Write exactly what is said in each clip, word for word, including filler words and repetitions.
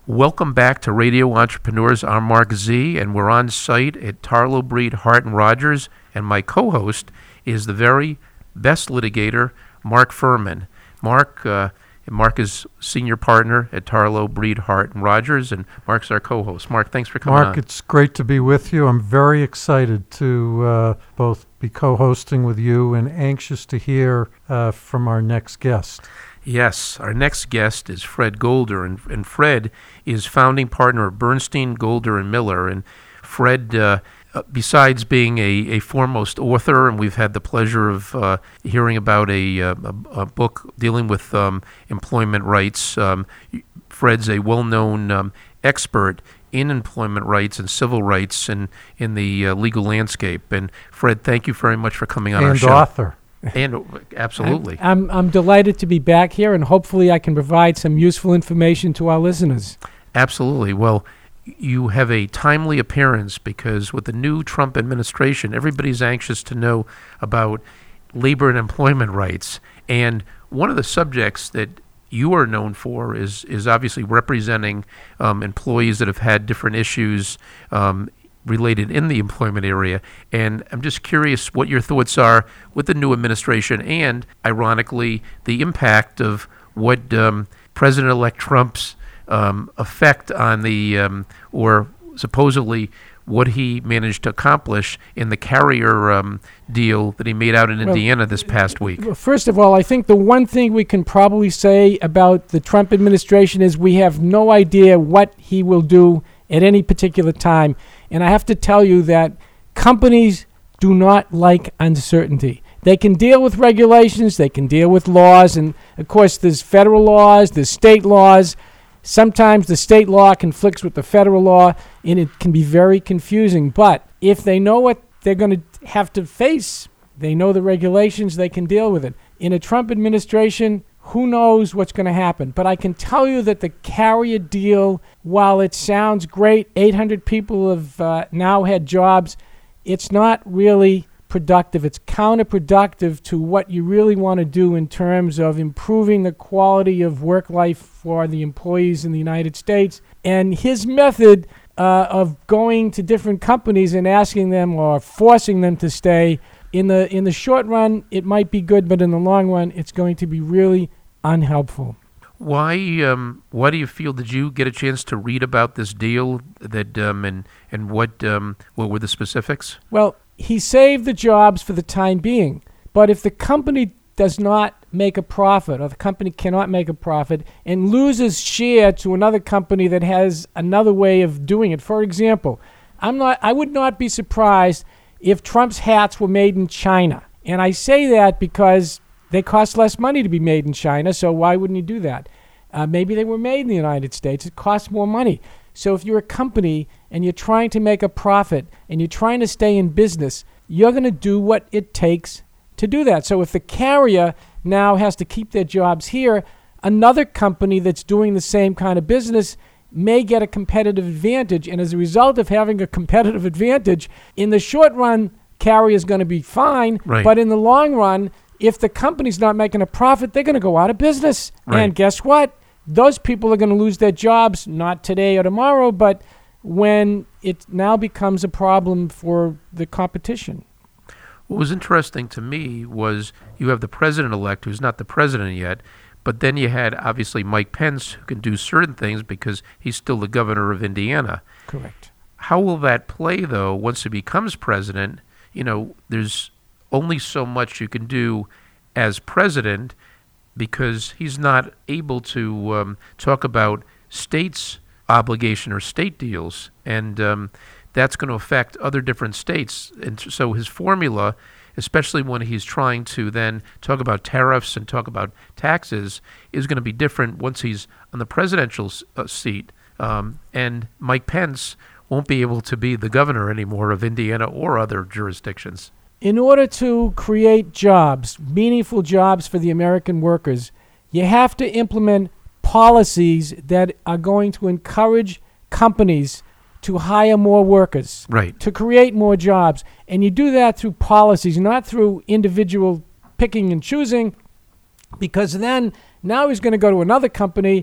Welcome back to Radio Entrepreneurs. I'm Mark Z, and we're on site at Tarlow, Breed, Hart and Rogers, and my co-host is the very best litigator, Mark Furman. Mark, uh, Mark is senior partner at Tarlow, Breed, Hart and Rogers, and Mark's our co-host. Mark, thanks for coming Mark, on. Mark, it's great to be with you. I'm very excited to uh, both be co-hosting with you and anxious to hear uh, from our next guest. Yes, our next guest is Fred Golder, and, and Fred is founding partner of Bernstein, Golder, and Miller. And Fred, uh, besides being a, a foremost author, and we've had the pleasure of uh, hearing about a, a, a book dealing with um, employment rights, um, Fred's a well-known um, expert in employment rights and civil rights and in the uh, legal landscape. And Fred, thank you very much for coming on and our show. And author. And absolutely. I'm, I'm I'm delighted to be back here, and hopefully I can provide some useful information to our listeners. Absolutely. Well, you have a timely appearance because with the new Trump administration, everybody's anxious to know about labor and employment rights. And one of the subjects that you are known for is is obviously representing um, employees that have had different issues um, related in the employment area. And I'm just curious what your thoughts are with the new administration and, ironically, the impact of what um, President-elect Trump's um, effect on the, um, or supposedly what he managed to accomplish in the carrier um, deal that he made out in well, Indiana this past week. Well, first of all, I think the one thing we can probably say about the Trump administration is we have no idea what he will do at any particular time. And I have to tell you that companies do not like uncertainty. They can deal with regulations, they can deal with laws, and of course there's federal laws, there's state laws. Sometimes the state law conflicts with the federal law, and it can be very confusing. But if they know what they're going to have to face, they know the regulations, they can deal with it. In a Trump administration, who knows what's going to happen? But I can tell you that the carrier deal, while it sounds great, eight hundred people have uh, now had jobs, it's not really productive. It's counterproductive to what you really want to do in terms of improving the quality of work life for the employees in the United States. And his method uh, of going to different companies and asking them or forcing them to stay, in the in the short run, it might be good, but in the long run, it's going to be really unhelpful. Why um, why do you feel, did you get a chance to read about this deal that um, and and what um, what were the specifics? Well, he saved the jobs for the time being, but if the company does not make a profit, or the company cannot make a profit and loses share to another company that has another way of doing it. For example, I'm not I would not be surprised if Trump's hats were made in China. And I say that because they cost less money to be made in China, so why wouldn't you do that? Uh, maybe they were made in the United States. It costs more money. So if you're a company and you're trying to make a profit and you're trying to stay in business, you're going to do what it takes to do that. So if the carrier now has to keep their jobs here, another company that's doing the same kind of business may get a competitive advantage. And as a result of having a competitive advantage, in the short run, carrier is going to be fine. Right. But in the long run, if the company's not making a profit, they're going to go out of business. Right. And guess what? Those people are going to lose their jobs, not today or tomorrow, but when it now becomes a problem for the competition. What was interesting to me was you have the president-elect, who's not the president yet, but then you had, obviously, Mike Pence, who can do certain things because he's still the governor of Indiana. Correct. How will that play, though, once he becomes president? You know, there's only so much you can do as president because he's not able to um, talk about states' obligation or state deals, and um, that's going to affect other different states. And so his formula, especially when he's trying to then talk about tariffs and talk about taxes, is going to be different once he's on the presidential uh, seat. Um, and Mike Pence won't be able to be the governor anymore of Indiana or other jurisdictions. In order to create jobs, meaningful jobs for the American workers, you have to implement policies that are going to encourage companies to hire more workers, right, to create more jobs. And you do that through policies, not through individual picking and choosing, because then now he's going to go to another company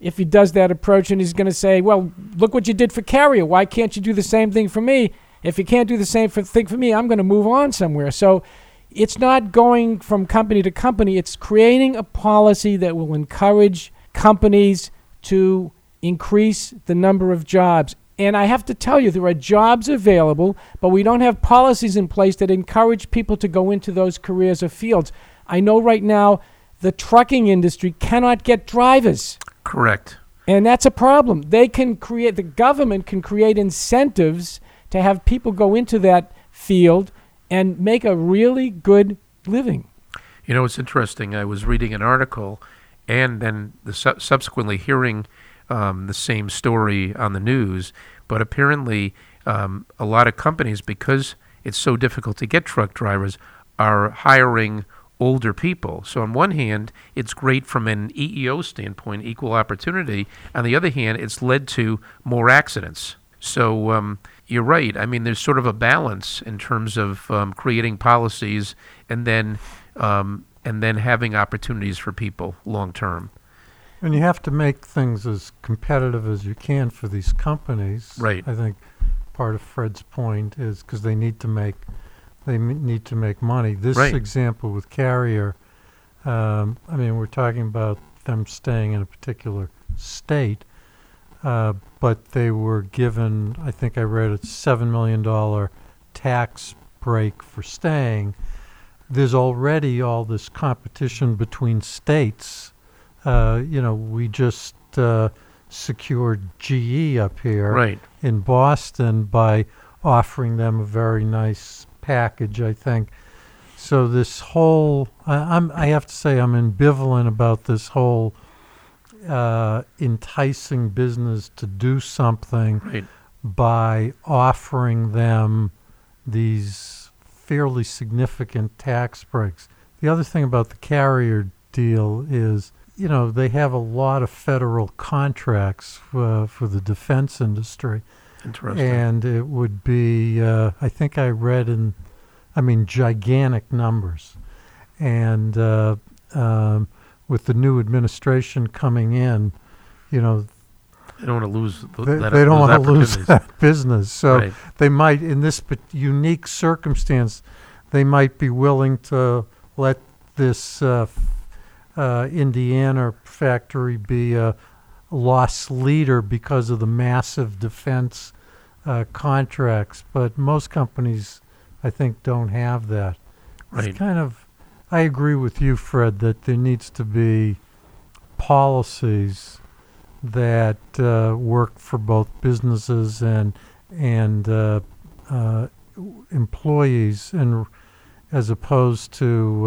if he does that approach, and he's going to say, well, look what you did for Carrier. Why can't you do the same thing for me? If you can't do the same for, thing for me, I'm going to move on somewhere. So it's not going from company to company. It's creating a policy that will encourage companies to increase the number of jobs. And I have to tell you, there are jobs available, but we don't have policies in place that encourage people to go into those careers or fields. I know right now the trucking industry cannot get drivers. Correct. And that's a problem. They can create, the government can create incentives to have people go into that field and make a really good living. You know, it's interesting. I was reading an article and then the su- subsequently hearing um, the same story on the news, but apparently um, a lot of companies, because it's so difficult to get truck drivers, are hiring older people. So on one hand, it's great from an E E O standpoint, equal opportunity. On the other hand, it's led to more accidents. So um, you're right. I mean, there's sort of a balance in terms of um, creating policies and then um, and then having opportunities for people long term. And you have to make things as competitive as you can for these companies. Right. I think part of Fred's point is because they need to make they m- need to make money. This Right. example with Carrier, um, I mean, we're talking about them staying in a particular state, uh, but they were given, I think I read a seven million dollars tax break for staying. There's already all this competition between states. Uh, you know, we just uh, secured G E up here Right. in Boston by offering them a very nice package, I think. So this whole, I, I'm, I have to say, I'm ambivalent about this whole uh, enticing business to do something Right. by offering them these fairly significant tax breaks. The other thing about the Carrier deal is, you know, they have a lot of federal contracts uh, for the defense industry. Interesting. And it would be, uh, I think I read in, I mean, gigantic numbers. And uh, um, with the new administration coming in, you know, They don't want to lose th- they, that, they don't those want to lose opportunities. that business. So Right. they might, in this p- unique circumstance, they might be willing to let this uh, f- uh, Indiana factory be a loss leader because of the massive defense uh, contracts. But most companies, I think, don't have that. Right. It's kind of, I agree with you, Fred, that there needs to be policies that uh, work for both businesses and and uh, uh, employees, and as opposed to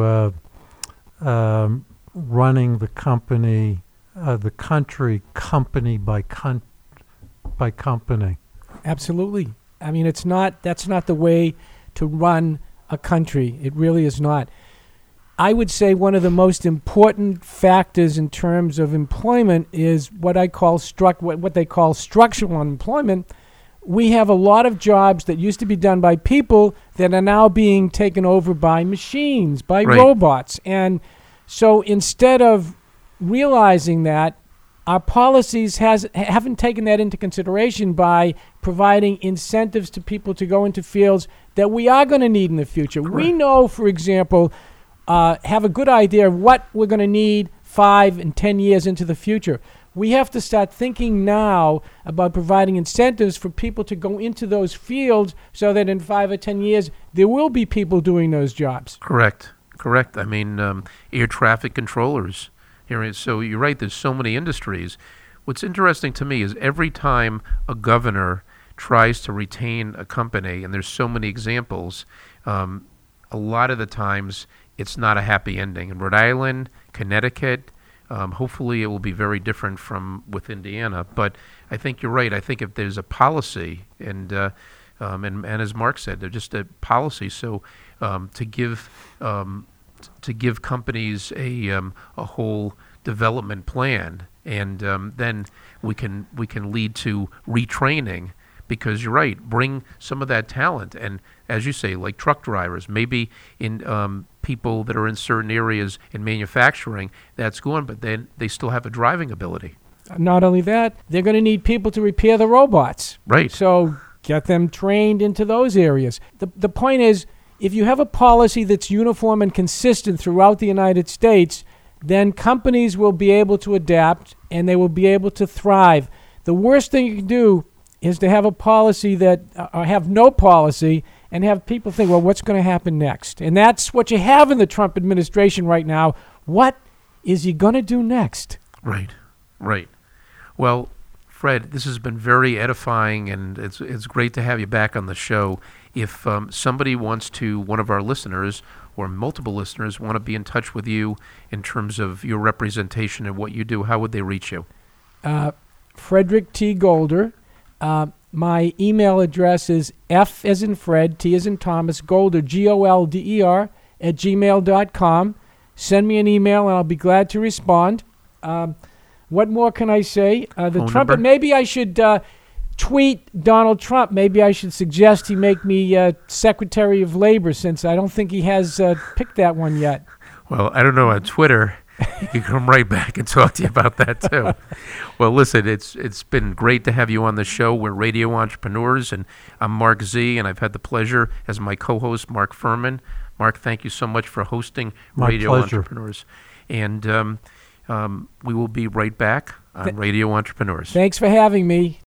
uh, um, running the company, uh, the country, company by con- by company. Absolutely. I mean, it's not, that's not the way to run a country. It really is not. I would say one of the most important factors in terms of employment is what I call struct, what, what they call structural unemployment. We have a lot of jobs that used to be done by people that are now being taken over by machines, by Right. robots. And so instead of realizing that, our policies has haven't taken that into consideration by providing incentives to people to go into fields that we are going to need in the future. We Correct. know, for example, uh, have a good idea of what we're going to need five and ten years into the future. We have to start thinking now about providing incentives for people to go into those fields so that in five or ten years there will be people doing those jobs. Correct. Correct. I mean, um, air traffic controllers. Here, so you're right. There's so many industries. What's interesting to me is every time a governor tries to retain a company, and there's so many examples, um, a lot of the times it's not a happy ending. In Rhode Island, Connecticut, um, hopefully it will be very different from with Indiana. But I think you're right. I think if there's a policy, and uh, um, and, and as Mark said, they're just a policy. So um, to give um, to give companies a um, a whole development plan, and um, then we can we can lead to retraining, because you're right, bring some of that talent, and as you say, like truck drivers, maybe in um, people that are in certain areas in manufacturing, that's gone, but then they still have a driving ability. Not only that, they're going to need people to repair the robots. Right. So get them trained into those areas. The, the point is, if you have a policy that's uniform and consistent throughout the United States, then companies will be able to adapt and they will be able to thrive. The worst thing you can do is to have a policy that, uh, or have no policy and have people think, well, what's going to happen next? And that's what you have in the Trump administration right now. What is he going to do next? Right, right. Well, Fred, this has been very edifying, and it's it's great to have you back on the show. If um, somebody wants to, one of our listeners or multiple listeners want to be in touch with you in terms of your representation and what you do, how would they reach you? Uh, Frederick T. Golder. Uh, my email address is F as in Fred, T as in Thomas, Golder, G O L D E R, at gmail dot com. Send me an email, and I'll be glad to respond. Um, what more can I say? Uh, the Phone Trump. number? Maybe I should uh, tweet Donald Trump. Maybe I should suggest he make me uh, Secretary of Labor, since I don't think he has uh, picked that one yet. Well, I don't know, on Twitter, he can come right back and talk to you about that too. Well, listen, it's it's been great to have you on the show. We're Radio Entrepreneurs, and I'm Mark Z, and I've had the pleasure as my co-host, Mark Furman. Mark, thank you so much for hosting My Radio pleasure. Entrepreneurs. And um, um, we will be right back on Th- Radio Entrepreneurs. Thanks for having me.